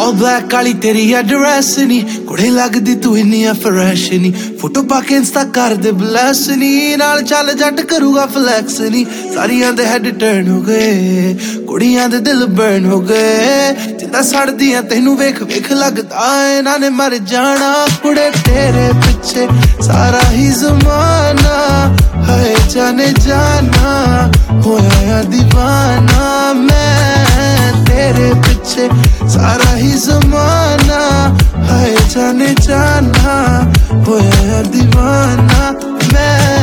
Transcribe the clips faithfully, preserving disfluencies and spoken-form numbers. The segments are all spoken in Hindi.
ऑल ब्लैक काली तेरी एड्रेस नी, कुड़े लगदी तू इन्नी फ्रैश नी, फोटो पाके इंस्टा कर दे ब्लैस नी, नाल चल जट करूगा फ्लैक्स नी, सारियां दे हेड टर्न हो गए, कुड़ियां दे दिल बर्न हो गए, जिंदा सड़दियां तेनू वेख वेख लगदा इन्हां ने मर जाना, कुड़े तेरे पिछे सारा ही ज़माना, हाय जाने जाना होया दीवाना, मैं तेरे पीछे सारा ही ज़माना, हाय जाने जाना होया दीवाना मैं।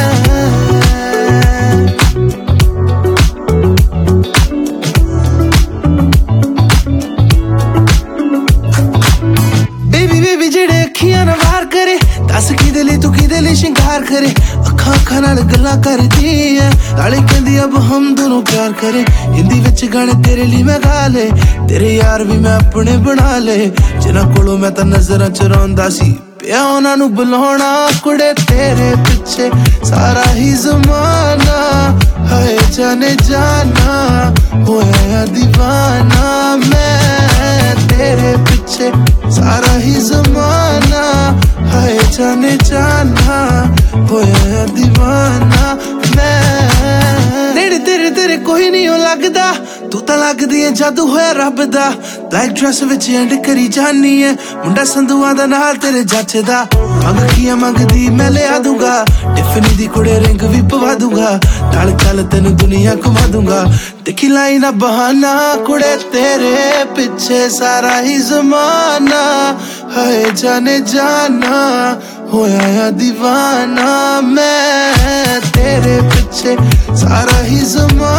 बेबी बेबी जेड़े अखियां ना वार करे, दस किदे लई तू किदे लई शिंगार करे, अखा अखा नाल गल्लां करदी है, नाले कहंदी अब हम दोनों प्यार करें, हिंदी विच गाने तेरे लिए मैं गा ले, तेरे यार भी मैं अपने बना ले, जिन्हां कोलों मैं तां नज़रां च रौंदा सी, पिया उन्हां नूं बुलाउणा, कुड़े तेरे पिछे सारा ही ज़माना, हाय जाने जाना होया दीवाना, मैं तेरे पिछे सारा ही ज़माना, हाय जाने जाना होया दीवाना मैं। नेड़े तेरे तेरे कोई नहीं हो लगदा, तू तां लगदी है जादू होया रब दा, ब्लैक ड्रेस विच एंड करी जानी है, मुंडा संधुआं दा नाल तेरे जचदा, मंग किया मंगदी मैं लिया दूंगा, टिफनी दी कुड़े रिंग भी पवा दूंगा, नाल चल तेनू दुनिया घुमा दूंगा, देखी लाई ना बहाना, कुड़े तेरे पिछे सारा ही ज़माना, हाय जाने जाना होया दीवाना, मैं तेरे पिछे सारा ही ज़माना।